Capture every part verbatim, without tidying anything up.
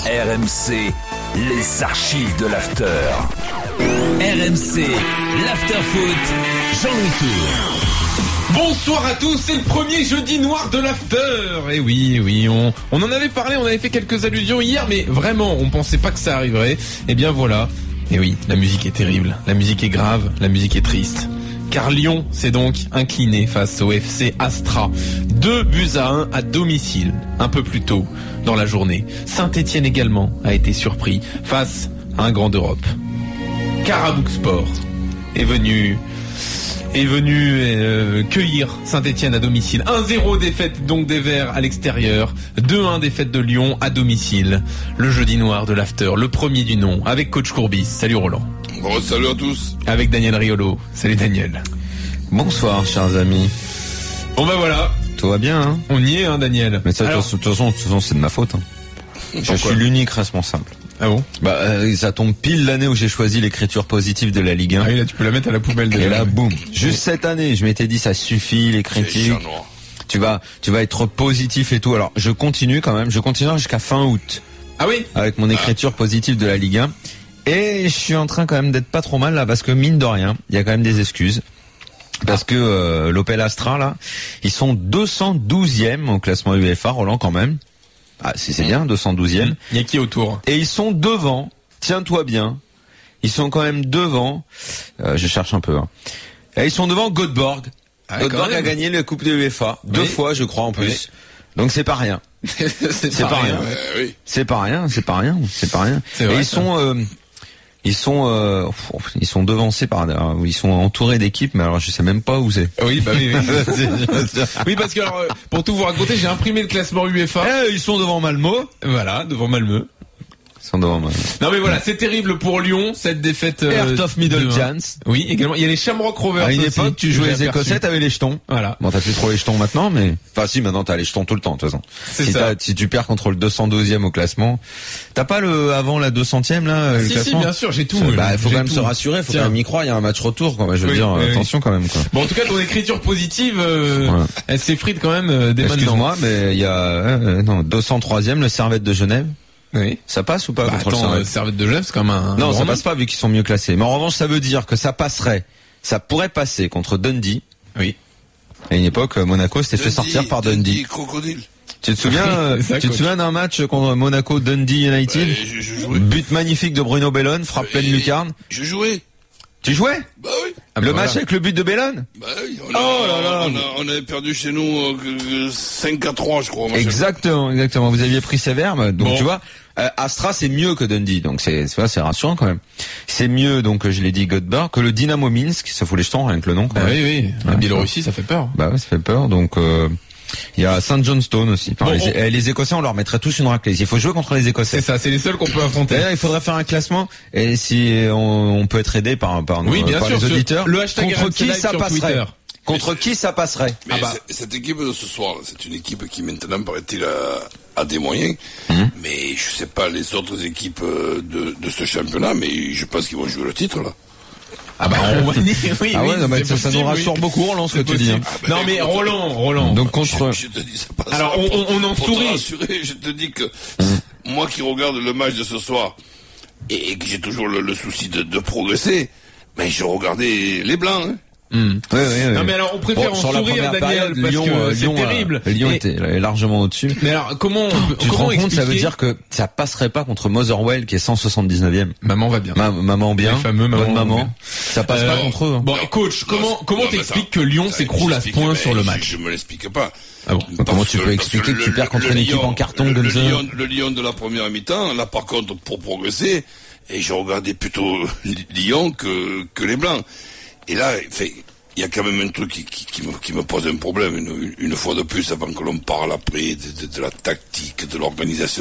R M C, les archives de l'after. R M C, l'after foot, Jean-Louis Tour. Bonsoir à tous, c'est le premier jeudi noir de l'after. Et oui, oui, on, on en avait parlé, on avait fait quelques allusions hier, mais vraiment, on pensait pas que ça arriverait. Et bien voilà. Et oui, la musique est terrible, la musique est grave, la musique est triste. Car Lyon s'est donc incliné face au F C Astra. Deux buts à un à domicile, un peu plus tôt dans la journée. Saint-Etienne également a été surpris face à un grand d'Europe. Karabouk Sport est venu... est venu euh, cueillir Saint-Etienne à domicile. un zéro défaite donc des Verts à l'extérieur. deux un défaite de Lyon à domicile. Le jeudi noir de l'after, le premier du nom, avec coach Courbis. Salut Roland. Bon, salut à tous. Avec Daniel Riolo. Salut Daniel. Bonsoir chers amis. Bon bah voilà. Tout va bien hein. On y est hein Daniel. Mais ça de toute façon, façon c'est de ma faute hein. Je suis l'unique responsable. Ah bon? Bah euh, ça tombe pile l'année où j'ai choisi l'écriture positive de la Ligue un. Ah oui, là tu peux la mettre à la poubelle déjà. Et là boum. Juste cette année, je m'étais dit ça suffit les critiques. Tu vas tu vas être positif et tout. Alors, je continue quand même, je continue jusqu'à fin août. Ah oui? Avec mon écriture ah. positive de la Ligue un. Et je suis en train quand même d'être pas trop mal là parce que mine de rien, il y a quand même des excuses. Parce que euh, l'Opel Astra là, ils sont deux cent douzième au classement UEFA, Roland quand même. Ah, c'est, c'est bien, deux cent douzième. Il y a qui autour? Et ils sont devant, tiens-toi bien, ils sont quand même devant, euh, je cherche un peu, hein. Et ils sont devant Göteborg. Ah, Göteborg a gagné la Coupe de l'UEFA, oui. deux fois je crois en plus. Oui. Donc c'est pas rien. c'est, c'est pas, pas rien. rien. Euh, oui. C'est pas rien, c'est pas rien, c'est pas rien. C'est vrai, et ils ça. sont... Euh, Ils sont, euh, ils sont devancés par, ils sont entourés d'équipes, mais alors je sais même pas où c'est. Oui, bah oui, oui. oui, parce que alors, pour tout vous raconter, j'ai imprimé le classement UEFA. Eh, ils sont devant Malmö. Voilà, devant Malmö. Ils sont devant Malmö. Non mais voilà, c'est terrible pour Lyon cette défaite. Euh, Hertog Midtjylland. Oui, également. Il y a les Shamrock Rovers. À une aussi, époque, tu jouais les Écossais, t'avais les jetons. Voilà. Bon, t'as plus trop les jetons maintenant, mais enfin si, maintenant t'as les jetons tout le temps de toute façon. C'est si, ça. si tu perds contre le deux cent douzième au classement, t'as pas le avant la deux centième là ah, le si, classement. Si, bien sûr, j'ai tout. Bah, il faut j'ai quand même tout. se rassurer, faut Tiens. quand même y croire. Il y a un match retour, quoi. Je veux oui, dire, oui, attention oui. quand même, quoi. Bon, en tout cas, ton écriture positive, euh, ouais. elle s'effrite quand même euh, dès maintenant. Excuse-moi, mais il y a euh, non deux cent troisième le Servette de Genève. Oui. Ça passe ou pas bah, contre attends, le Servette? Servette de Genève, c'est comme un. Non, un ça nom. passe pas vu qu'ils sont mieux classés. Mais en revanche, ça veut dire que ça passerait, ça pourrait passer contre Dundee. Oui. À une époque, Monaco s'était fait sortir par Dundee. Dundee crocodile. Tu te souviens, ça, tu te souviens d'un match contre Monaco Dundee United? Ouais, je, je But magnifique de Bruno Bellone, frappe pleine lucarne. Je jouais. Tu jouais? Bah oui. Ah, le match voilà. avec le but de Bellone? Bah oui. On a, oh là là. On, a, on avait perdu chez nous euh, cinq à trois, je crois. Exactement, exactement. Vous aviez pris sévère, donc bon. Tu vois, euh, Astra c'est mieux que Dundee, donc c'est, c'est, c'est rassurant quand même. C'est mieux, donc je l'ai dit, Göteborg, que le Dynamo Minsk, ça fout les jetons rien que le nom. Bah oui, oui. La ouais, Biélorussie, ça fait peur. Bah ouais, ça fait peur, donc. Euh, Il y a Saint Johnstone aussi. Bon, les, on... les Écossais, on leur mettrait tous une raclée. Il faut jouer contre les Écossais. C'est ça, c'est les seuls qu'on peut affronter. D'ailleurs, il faudrait faire un classement. Et si on, on peut être aidé par, par, oui, nos, bien par sûr, les auditeurs, le hashtag contre qui ça passerait Twitter. Contre qui ça passerait Mais ah bah. Cette équipe de ce soir, c'est une équipe qui maintenant paraît-il a, a des moyens. Mmh. Mais je sais pas les autres équipes de, de ce championnat, mais je pense qu'ils vont jouer le titre là. Ah bah on va dire oui, ah ouais, oui non, mais ça, possible, ça nous rassure oui. beaucoup, Roland, ce que tu dis. Hein. Ah bah, non mais Roland, Roland. Donc contre. Je, je te dis, ça passe. Alors on, on, on en pour sourit. Te rassurer, je te dis que mmh. moi qui regarde le match de ce soir et, et que j'ai toujours le, le souci de, de progresser, mais je regardais les blancs. Hein. Mmh. Oui, oui, oui. Non mais alors on préfère bon, en sourire Daniel période, parce Lyon, que euh, c'est Lyon, terrible. Euh, Lyon et... était largement au-dessus. Mais alors comment on peut, tu comment te rends compte, expliquer... ça veut dire que ça passerait pas contre Motherwell qui est cent soixante-dix-neuvième. Maman va bien. Ma, maman bien. Les fameux maman. Bonne maman. Bien. Ça passe euh, pas contre eux. Hein. Bon, non, coach, comment non, comment non, t'expliques que Lyon ça, s'écroule à ce point sur le match? Je, je me l'explique pas. Ah bon. Comment tu peux expliquer que, que tu perds contre une équipe en carton comme ça? Le Lyon de la première mi-temps, là par contre pour progresser, et je regardais plutôt Lyon que que les blancs. Et là, fait il y a quand même un truc qui, qui, qui, me, qui me pose un problème, une, une fois de plus, avant que l'on parle après de, de, de la tactique, de l'organisation.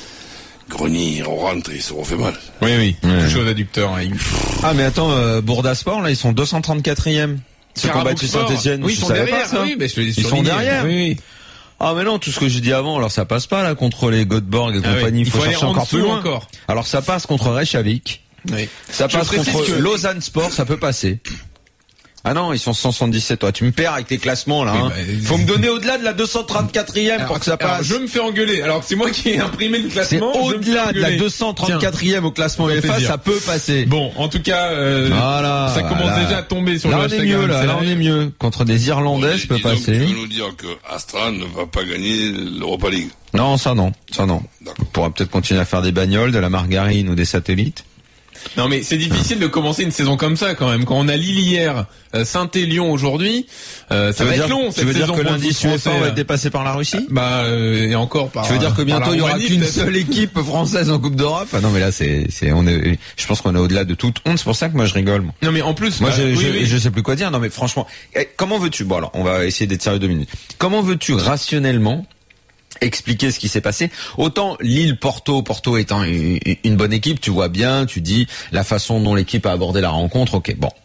Grenier, on rentre, il se refait mal. Oui, oui, ouais. touche aux adducteurs. Hein. Ah, mais attends, euh, Bourdasport, là, ils sont deux cent trente-quatrième. Ils ont combattu Saint-Etienne. Oui, ils sont derrière, pas, oui, mais je l'ai Ils sont derrière. Oui, oui. Ah, mais non, tout ce que j'ai dit avant, alors ça passe pas, là, contre les Göteborg et ah compagnie. Oui. Il faut, faut chercher encore plus loin. Encore. Alors ça passe contre Reykjavik. Oui. Ça passe contre que... Lausanne Sport, ça peut passer. Ah non, ils sont cent soixante-dix-sept. Toi, tu me perds avec tes classements là. Oui, Hein. bah, Faut me donner au-delà de la deux cent trente-quatrième alors, pour que ça passe. alors, je me fais engueuler. Alors que c'est moi qui ai imprimé le C'est classement. au-delà de la deux cent trente-quatrième au classement U E F A, ça peut passer. Bon, en tout cas, euh, voilà, ça commence voilà. déjà à tomber sur là, le on hashtag. est mieux, là, là, on est mieux. Contre des Irlandais, ça peut Disons passer. que tu veux nous dire que Astra ne va pas gagner l'Europa League. Non, ça non, ça non. D'accord. On pourra peut-être continuer à faire des bagnoles, de la margarine ou des satellites. Non mais c'est difficile de commencer une saison comme ça quand même. Quand on a Lille hier, euh, Saint-Élion aujourd'hui, euh, ça Tu va veux être dire, long tu cette veux dire saison que pour le l'indice foot U E F A français. va être dépassé par la Russie? Bah euh, et encore par. Tu veux dire que bientôt il y aura par la qu'une Roumanie, seule équipe française en Coupe d'Europe? Ah non mais là c'est c'est on est je pense qu'on est au-delà de toute honte, c'est pour ça que moi je rigole. Moi, Non mais en plus, moi bah, je, oui, je, oui. je sais plus quoi dire. Non mais franchement, eh, comment veux-tu? Bon alors on va essayer d'être sérieux deux minutes. Comment veux-tu rationnellement expliquer ce qui s'est passé? Autant Lille Porto, Porto étant une, une bonne équipe, tu vois bien, tu dis la façon dont l'équipe a abordé la rencontre, ok, bon.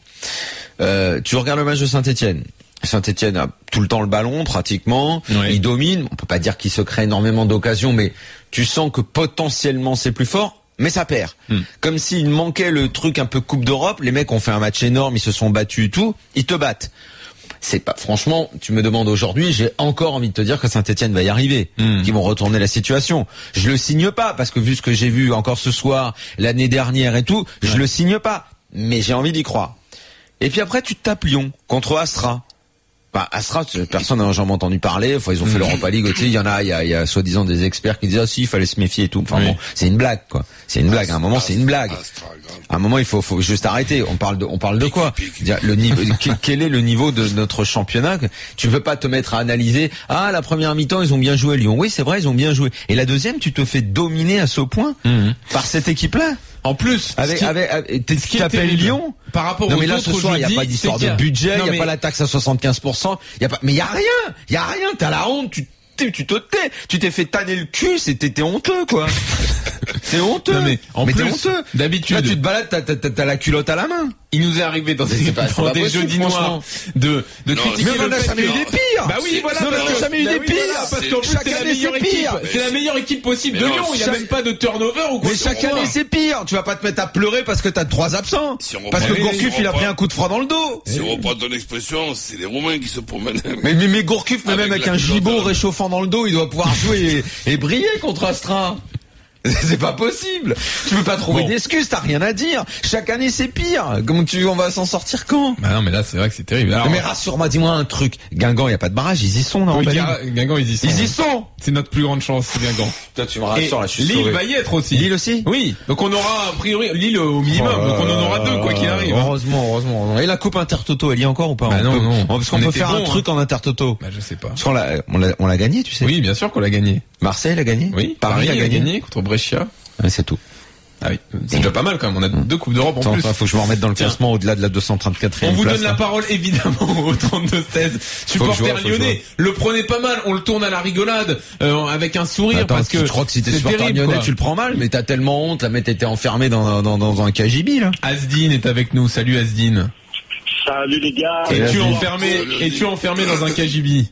Euh, tu regardes le match de Saint-Etienne. Saint-Etienne a tout le temps le ballon, pratiquement. Oui. Il domine. On peut pas dire qu'il se crée énormément d'occasions, mais tu sens que potentiellement c'est plus fort, mais ça perd. Hmm. Comme s'il manquait le truc un peu Coupe d'Europe. Les mecs ont fait un match énorme, ils se sont battus et tout. Ils te battent. C'est pas, franchement, tu me demandes aujourd'hui, j'ai encore envie de te dire que Saint-Etienne va y arriver, mmh. qu'ils vont retourner la situation. Je le signe pas, parce que vu ce que j'ai vu encore ce soir, l'année dernière et tout, ouais. je le signe pas. Mais j'ai envie d'y croire. Et puis après, tu te tapes Lyon, contre Astra. Bah, Astra, personne n'a jamais entendu parler. Enfin, ils ont fait mmh. l'Europa League. Tu sais, il y en a, il y a, il y a soi-disant des experts qui disent ah si, il fallait se méfier et tout. Enfin oui. bon, c'est une blague, quoi. C'est une blague. À un moment, c'est une blague. À un moment, il faut, faut juste arrêter. On parle de, on parle de quoi? Le niveau, quel est le niveau de notre championnat? Tu veux pas te mettre à analyser. Ah, la première mi-temps, ils ont bien joué Lyon. Oui, c'est vrai, ils ont bien joué. Et la deuxième, tu te fais dominer à ce point mmh. par cette équipe-là. En plus, avec, qui, avec, avec tu t'appelles Lyon par rapport non, aux mais là, autres ce soir, il n'y a pas d'histoire de budget, il n'y a mais... pas la taxe à soixante-quinze pour cent, il y a pas, mais il y a rien, il y a rien, t'as la honte, tu tu te tais, tu t'es fait tanner le cul, c'était t'es honteux quoi. T'es honteux. Non mais en mais plus, t'es honteux. D'habitude, là tu te balades, t'as, t'as, t'as la culotte à la main. Il nous est arrivé dans des, pas, dans des possible, jeudis noirs de, de non, critiquer mais on le n'a fait jamais que... eu des pires. Bah oui, voilà. Non, mais on n'a jamais eu bah des oui, pires. voilà, parce qu'en plus, c'est la meilleure équipe. C'est la meilleure équipe possible de non, Lyon. Il n'y a chaque... même pas de turnover ou quoi. Mais chaque année, c'est pire. Tu vas pas te mettre à pleurer parce que t'as trois absents. Si parce que Gourcuff, il a pris un coup de froid dans le dos. Si on reprend ton expression, c'est les Romains qui se promènent. Mais, mais, mais Gourcuff, même avec un gigot réchauffant dans le dos, il doit pouvoir jouer et, et briller contre Astra. C'est pas possible. Tu peux pas trouver bon. d'excuses, t'as rien à dire. Chaque année c'est pire. Comment tu, on va s'en sortir quand? Bah non, mais là c'est vrai que c'est terrible. Alors, mais rassure-moi, dis-moi un truc. Guingamp, y a pas de barrage, ils y sont, non? Oui, Guingamp, ils y sont. Ils y sont. C'est notre plus grande chance, Guingamp. Toi, tu me rassures, là, je suis Lille sauvé. va y être aussi. Lille aussi? Oui. Donc on aura, a priori, Lille au minimum. Oh, donc on en aura deux, quoi qu'il arrive. Heureusement, heureusement. Et la coupe Intertoto, elle y est encore ou pas? Bah non, peut, non. Parce qu'on on peut faire bon, un truc hein. en Intertoto. Bah je sais pas. Parce qu'on l'a, on l'a, on l'a gagné, tu sais. Oui, bien sûr qu'on l'a gagné. Marseille l'a gagné? Oui. Paris, Paris a gagné. gagné contre Brescia. Ouais, c'est tout. Ah oui, c'est déjà pas mal quand même. On a deux coupes d'Europe en Attends, plus. Attends, faut que je me remette dans le Tiens. classement au-delà de la deux cent trente-quatrième. On vous place, donne la là. parole évidemment au trente-deux seize. Supporter lyonnais, le prenez pas mal. On le tourne à la rigolade euh, avec un sourire. Attends, parce que je crois que si t'es supporter terrible, lyonnais, quoi. tu le prends mal, mais t'as tellement honte. La mec t'étais enfermé dans, dans, dans un K G B là. Asdine est avec nous. Salut Asdine. Salut les gars. Es-tu enfermé, es-tu enfermé dans un K G B?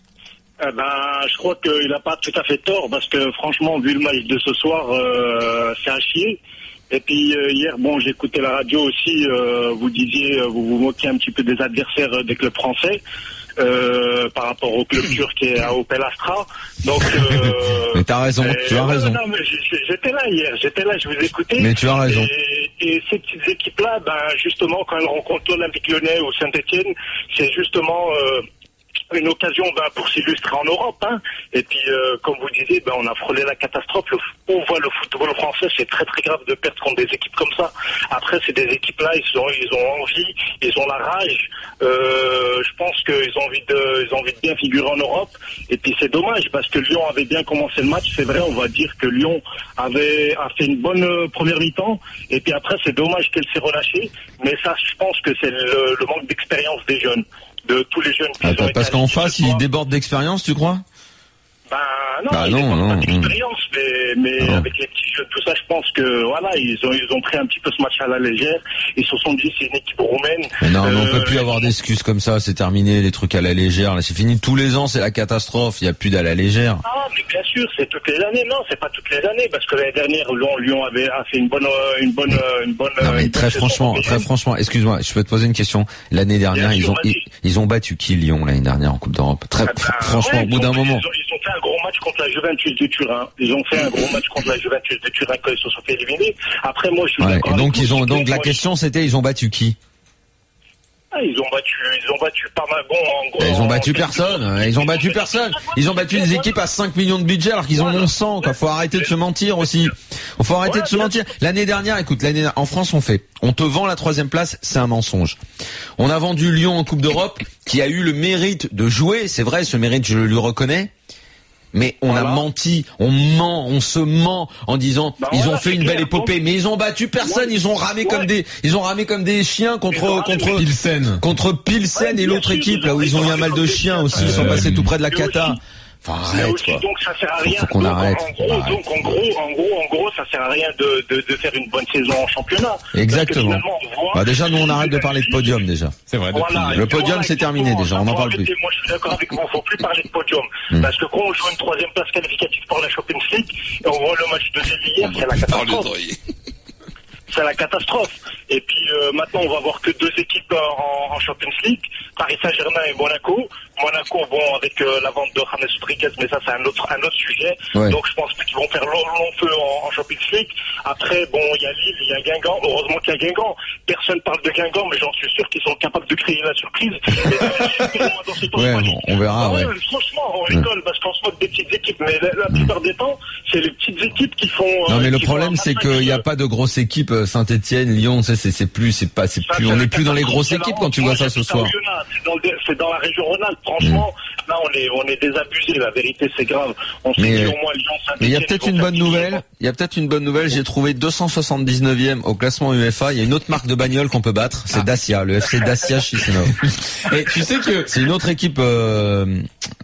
Eh ben, je crois qu'il n'a pas tout à fait tort parce que franchement, vu le match de ce soir, euh, c'est un chier. Et puis euh, hier, bon, j'ai écouté la radio aussi. Euh, vous disiez, vous vous moquiez un petit peu des adversaires des clubs français euh, par rapport au club turc et à Opel Astra. Donc, euh, mais t'as raison, et, tu as ouais, raison. Non, mais j'étais là hier, j'étais là, je vous écoutais. Mais tu as raison. Et, et ces petites équipes-là, ben justement, quand elles rencontrent l'Olympique Lyonnais ou Saint-Etienne, c'est justement euh, une occasion ben, pour s'illustrer en Europe. Hein. Et puis, euh, comme vous disiez, ben, on a frôlé la catastrophe. Le, on voit le football français, c'est très très grave de perdre contre des équipes comme ça. Après, c'est des équipes-là, ils ont, ils ont envie, ils ont la rage. Euh, je pense qu'ils ont envie de, ils ont envie de bien figurer en Europe. Et puis, c'est dommage parce que Lyon avait bien commencé le match. C'est vrai, on va dire que Lyon avait a fait une bonne euh, première mi-temps. Et puis après, c'est dommage qu'elle s'est relâchée. Mais ça, je pense que c'est le, le manque d'expérience des jeunes. De tous les jeunes qui Attends, ont été parce qu'en face, ils il déborde d'expérience, tu crois? Ben non, bah, ils non, n'ont non, pas d'expérience, mais, mais non. avec les petits jeunes, tout ça, je pense que voilà, ils ont ils ont pris un petit peu ce match à la légère. Ils se sont dit c'est une équipe roumaine. Mais non, mais on Euh, peut plus avoir d'excuses comme ça, c'est terminé, les trucs à la légère, là c'est fini, tous les ans c'est la catastrophe, il y a plus d'à la légère. Ah, mais bien sûr, c'est toutes les années. Non, c'est pas toutes les années, parce que l'année dernière, Lyon, Lyon avait a fait une bonne, euh, une bonne, euh, une bonne. Non euh, mais une très bonne saison franchement, européenne. très franchement, excuse-moi, je peux te poser une question. L'année dernière, Bien ils sûr, ont ils, vas-y. ils ont battu qui Lyon l'année dernière en Coupe d'Europe. Très Ah ben, fr- franchement, ouais, au bout ils d'un ont- moment. Ils ont, ils ont fait un gros match contre la Juventus de Turin. Ils ont fait un gros match contre la Juventus de Turin quand ils se sont fait éliminer. Après, moi, je suis Ouais, d'accord et donc avec ils vous, ont c'est donc que la moi, question c'était ils ont battu qui? Ah, ils ont battu, ils ont battu pas mal. Bon, en gros, Ils ont en- battu personne, ils ont battu personne. Ils ont battu des équipes à cinq millions de budget alors qu'ils en ont cent, quoi. Faut arrêter de se mentir aussi. Faut arrêter de se mentir. L'année dernière, écoute, l'année en France on fait, on te vend la troisième place, c'est un mensonge. On a vendu Lyon en Coupe d'Europe, qui a eu le mérite de jouer, c'est vrai, ce mérite je le lui reconnais. Mais on Voilà. a menti, on ment, on se ment en disant Bah ils voilà, ont fait c'est une belle clair. épopée, mais ils ont battu personne, Ouais. ils ont ramé Ouais. comme des, ils ont ramé comme des chiens Ils ont contre ramé, contre mais- Pilsen. contre Pilsen Ouais, et bien l'autre sûr, équipe ils là où ont- ils ont ils eu ont un mal de ramé chiens comme aussi, des ils sont chiens. passés tout près de la Mais cata. aussi- Enfin Mais arrête aussi, quoi. donc ça sert à Faut- rien. faut qu'on Donc, arrête. En gros, Arrête. donc en gros, en gros, en gros, ça sert à rien de, de, de faire une bonne saison en championnat. Exactement. Parce que finalement, on voit- Bah déjà nous on arrête de parler de podium déjà. C'est vrai. depuis- Voilà, Le et podium, voilà, c'est terminé exactement. déjà, on n'en Faut parle arrêter. plus. Moi, je suis d'accord avec vous, il ne faut plus parler de podium. Hmm. Parce que quand on joue une troisième place qualificative pour la Champions League, et on voit le match de Lille hier, c'est la Parle catastrophe. d'oreiller. C'est la catastrophe. Et puis euh, maintenant, on va voir que deux équipes euh, en, en Champions League, Paris Saint-Germain et Monaco. Monaco, bon, avec euh, la vente de James Rodriguez, mais ça, c'est un autre, un autre sujet. Ouais. Donc, je pense qu'ils vont faire long, long feu en, en Champions League. Après, bon, il y a Lille, il y a Guingamp. Heureusement qu'il y a Guingamp. Personne parle de Guingamp, mais j'en suis sûr qu'ils sont capables de créer la surprise. Et c'est super loin dans cette Ouais, Europa League. on verra, Ah ouais. Franchement, on rigole parce qu'on se moque des petites équipes, mais la, la plupart des temps, c'est les petites équipes qui font. Non euh, mais le qui font problème un c'est massacre. qu'il n'y a pas de grosse équipe euh, Saint-Étienne, Lyon, c'est c'est c'est plus c'est pas c'est Ça, plus c'est on la n'est plus dans les grosses catastrophe, équipes c'est la quand tu honte. vois Moi, ça ce j'habite à soir. Oyonnax, C'est dans, le- c'est dans la région Rhône-Alpes. Franchement, là on est on est désabusé. La vérité c'est grave. On s'est Mais, dit euh, au moins Lyon, Saint-Étienne. Mais il y a peut-être une bonne nouvelle. Il y a peut-être une bonne nouvelle. J'ai trouvé deux cent soixante-dix-neuvième au classement U F A. Il y a une autre marque de bagnole qu'on peut battre. C'est Ah. Dacia, le F C Dacia Chisinau. Et tu sais que, C'est une autre équipe. Euh,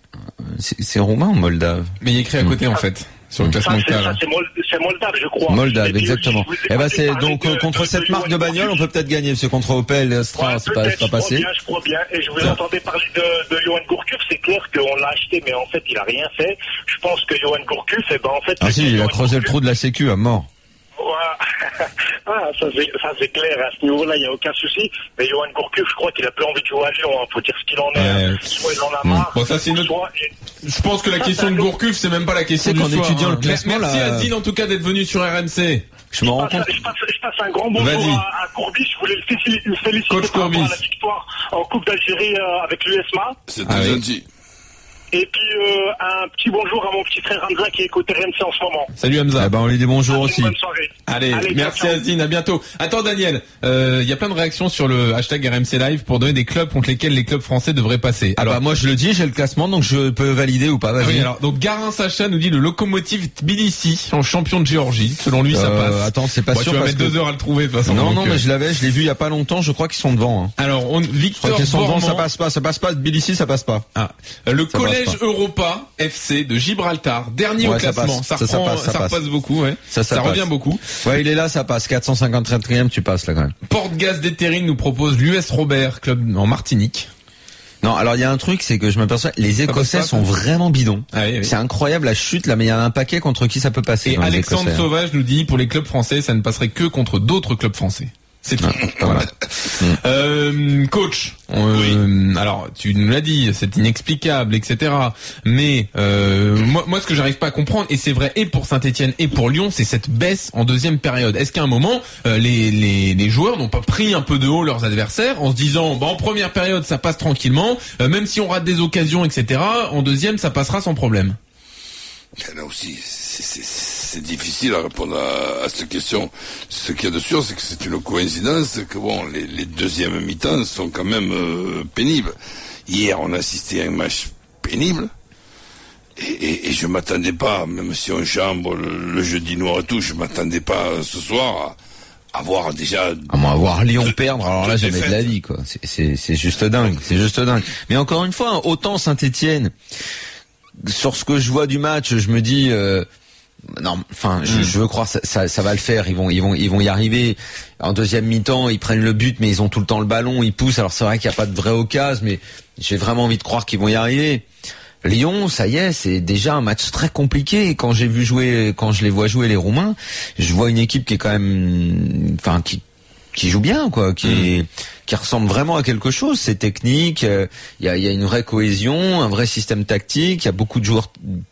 c'est c'est roumain ou moldave? mais il est écrit à côté en fait sur le Ça, classement c'est, ça, CAL. c'est, Mol- c'est Moldave, je crois. Moldave, Et puis aussi, exactement. je vous ai Eh ben pas c'est parlé donc de- euh, contre de- cette de marque de Johan bagnole, on Gourcuff. peut peut-être gagner. Parce que contre Opel, Astra, Ouais, c'est pas, c'est peut-être, pas je crois passé. bien, je crois bien. Et je vous Ça. entendais parler de, de Johan Gourcuff. C'est clair qu'on l'a acheté, mais en fait, il a rien fait. Je pense que Johan Gourcuff, eh ben, en fait. Ah si, il a Johan creusé le Gourcuff- trou de la Sécu à mort. Ouais. Ah, ça c'est, ça c'est clair, à ce niveau-là, il n'y a aucun souci. Mais Johan Gourcuff, je crois qu'il a plus envie de jouer à Lyon, hein. Faut dire ce qu'il en est. Ouais. hein. Soit il en a marre. Bon, ça, c'est une autre- soit- et- Je pense que la question de Gourcuff, c'est même pas la question C'est du qu'en soir. étudiant hein. le classement, Merci là, Azine en tout cas d'être venu sur R M C. Je me rends Je passe, compte. je, passe, je passe un grand bonjour Vas-y. à, à Courbis. Je voulais le féliciter, le féliciter Coach par rapport à Courbis. la victoire en Coupe d'Algérie euh, avec l'U S M A. C'est Ah très oui. gentil. Et puis euh, un petit bonjour à mon petit frère Hamza qui écoute R M C en ce moment. Salut Hamza. Eh ben on lui dit bonjour Passez aussi. une bonne soirée. Allez, merci ciao, ciao. Azine, à bientôt. Attends Daniel, il y a plein de réactions sur le hashtag R M C Live pour donner des clubs contre lesquels les clubs français devraient passer. Ah Alors, bah moi je le dis, j'ai le classement donc je peux valider ou pas. ah Vas-y. oui, alors donc Garin Sacha nous dit le Lokomotiv Tbilissi en champion de Géorgie. Selon lui, ça Euh, passe. attends, c'est pas Bon, sûr tu vas parce mettre que- deux heures à le trouver de toute façon. Non, donc, non, euh, mais je l'avais, je l'ai vu il y a pas longtemps. Je crois qu'ils sont devant. Hein. Alors, on, Je crois Victor qu'ils sont devant, ça Bormand, passe pas, ça passe pas. Tbilissi, ça passe pas. ah, le Ça collège passe pas. Europa F C de Gibraltar, dernier Ouais, au ça classement. passe. Ça, Ça, ça reprend- passe, ça ça passe. repasse beaucoup, ouais. Ça, ça passe. revient beaucoup. Ouais, il est là, ça passe. quatre cent cinquante-quatrième, tu passes là quand même. Porte-Gaz d'Eterine nous propose l'U S Robert, club en Martinique. Non, alors il y a un truc, c'est que je m'aperçois, les Écossais passe pas, sont ça. vraiment bidons. Ah oui, oui. C'est incroyable la chute là, mais il y a un paquet contre qui ça peut passer. Et dans les Alexandre Écossais, hein. Sauvage nous dit, pour les clubs français, ça ne passerait que contre d'autres clubs français. C'est tout. Pas Voilà. mal. Euh, coach, euh, alors tu nous l'as dit, c'est inexplicable, et cetera. Mais euh, moi, moi, ce que j'arrive pas à comprendre, et c'est vrai et pour Saint-Etienne et pour Lyon, c'est cette baisse en deuxième période. Est-ce qu'à un moment, euh, les, les, les joueurs n'ont pas pris un peu de haut leurs adversaires en se disant, bah, en première période, ça passe tranquillement, euh, même si on rate des occasions, et cetera. En deuxième, ça passera sans problème. Là aussi, c'est, c'est, c'est difficile à répondre à, à cette question. Ce qu'il y a de sûr, c'est que c'est une coïncidence que bon, les, les deuxièmes mi-temps sont quand même euh, pénibles. Hier, on a assisté à un match pénible. Et, et, et je m'attendais pas, même si on chambre le, le jeudi noir et tout, je m'attendais pas euh, ce soir à, à voir déjà... À moins voir Lyon perdre, alors là Deux jamais de la défaites. vie quoi. C'est, c'est, c'est juste dingue, c'est juste dingue. Mais encore une fois, autant Saint-Étienne. sur ce que je vois du match, je me dis euh, non, enfin, je, je veux croire ça, ça, ça va le faire. Ils vont, ils vont, ils vont y arriver. En deuxième mi-temps, ils prennent le but, mais ils ont tout le temps le ballon, ils poussent. Alors c'est vrai qu'il n'y a pas de vraie occasion, mais j'ai vraiment envie de croire qu'ils vont y arriver. Lyon, ça y est, c'est déjà un match très compliqué. Quand j'ai vu jouer, quand je les vois jouer les Roumains, je vois une équipe qui est quand même, enfin, qui qui joue bien, quoi, qui est, qui ressemble vraiment à quelque chose. C'est technique, il euh, y a, il y a une vraie cohésion, un vrai système tactique. Il y a beaucoup de joueurs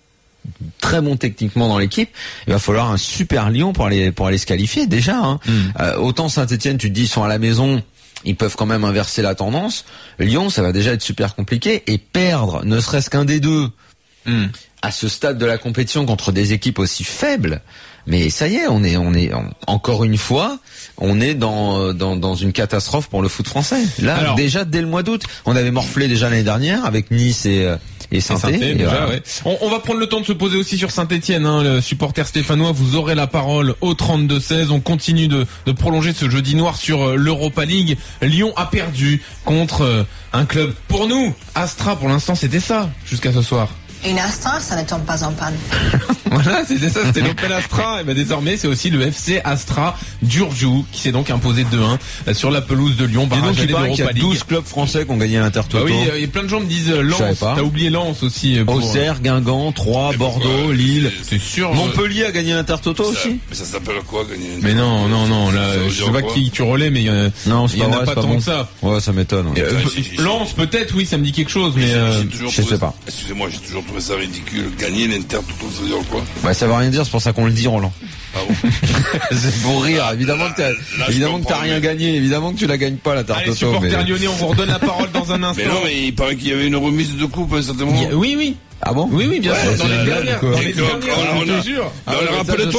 très bon techniquement dans l'équipe. Il va falloir un super Lyon pour aller pour aller se qualifier déjà. Hein. Mm. Euh, autant Saint-Etienne, tu te dis, ils sont à la maison, ils peuvent quand même inverser la tendance. Lyon, ça va déjà être super compliqué et perdre, ne serait-ce qu'un des deux, mm. à ce stade de la compétition contre des équipes aussi faibles. Mais ça y est, on est on est on, encore une fois, on est dans dans dans une catastrophe pour le foot français. Là, alors, déjà dès le mois d'août, on avait morflé déjà l'année dernière avec Nice et et Saint-Étienne. Déjà, voilà. Ouais. On, on va prendre le temps de se poser aussi sur Saint-Étienne, hein, le supporter stéphanois. Vous aurez la parole au trente-deux seize. On continue de, de prolonger ce jeudi noir sur l'Europa League. Lyon a perdu contre un club. Pour nous, Astra, pour l'instant, c'était ça jusqu'à ce soir. Une Astra, ça ne tombe pas en panne. Voilà, c'était ça, c'était l'Opel Astra. Et ben désormais, c'est aussi le F C Astra d'Urjou qui s'est donc imposé deux un sur la pelouse de Lyon. Et donc il paraît qu'il y a douze clubs français qui ont gagné l'Intertoto. Bah oui, il y a plein de gens me disent Lens. T'as oublié Lens aussi. Pour... Auxerre, Guingamp, Troyes, Bordeaux, Lille. C'est sûr. Montpellier a gagné l'Intertoto aussi. Mais ça s'appelle quoi gagner? Mais non, non, non. Là, je sais pas qui tu relais, mais il y en a, non, c'est il y en pas, a vrai, pas pas tant bon. que ça. Ouais, ça m'étonne. Ouais. Euh, Lens, peut-être, oui, ça me dit quelque chose, mais euh, je sais pas. Excusez-moi, j'ai toujours trouvé ça ridicule. Gagner l'Intertoto, ça veut dire quoi? Bah, ça veut rien dire, c'est pour ça qu'on le dit, Roland. Ah bon? C'est pour rire, évidemment que t'as, là, évidemment que t'as rien mais... gagné, évidemment que tu la gagnes pas, la Tartoto. Allez, supporters mais... lyonnais, on vous redonne la parole dans un instant. Mais non, mais il paraît qu'il y avait une remise de coupe à un certain moment. Oui, oui. Ah bon? Oui, oui, bien ouais, sûr, dans les dernières, dans les dernières, je te jure. Rappelle-toi,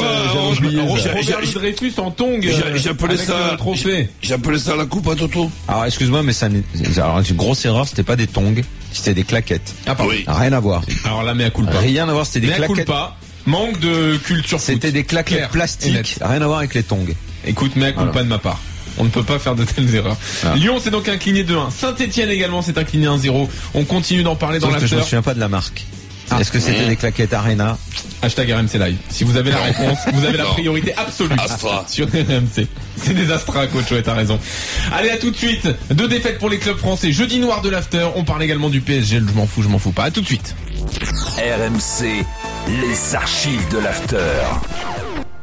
Robert Dreyfus en tongue. J'appelais ça, trophée. J'appelais ça la coupe à Toto. Alors, excuse-moi, mais ça, alors, une grosse erreur, c'était pas des tongs, c'était des claquettes. Ah, oui. Rien à voir. Alors là, mais à culpa. Rien à voir, c'était des claquettes. Manque de culture. C'était des claquettes Claire, plastiques, rien à voir avec les tongs. Écoute, mais à culpa voilà. de ma part. On ne peut pas faire de telles erreurs. Ah. Lyon s'est donc incliné deux un. Saint-Etienne également s'est incliné un zéro. On continue d'en parler Sauf dans l'after. Je me souviens pas de la marque. Ah. Est-ce que c'était mmh. des claquettes Arena? Hashtag R M C Live. Si vous avez la réponse, vous avez la priorité absolue Astra. sur R M C. C'est des Astra, coach, ouais, t'as raison. Allez, à tout de suite. Deux défaites pour les clubs français. Jeudi noir de l'after. On parle également du P S G. Je m'en fous, je m'en fous pas. À tout de suite. R M C, les archives de l'after.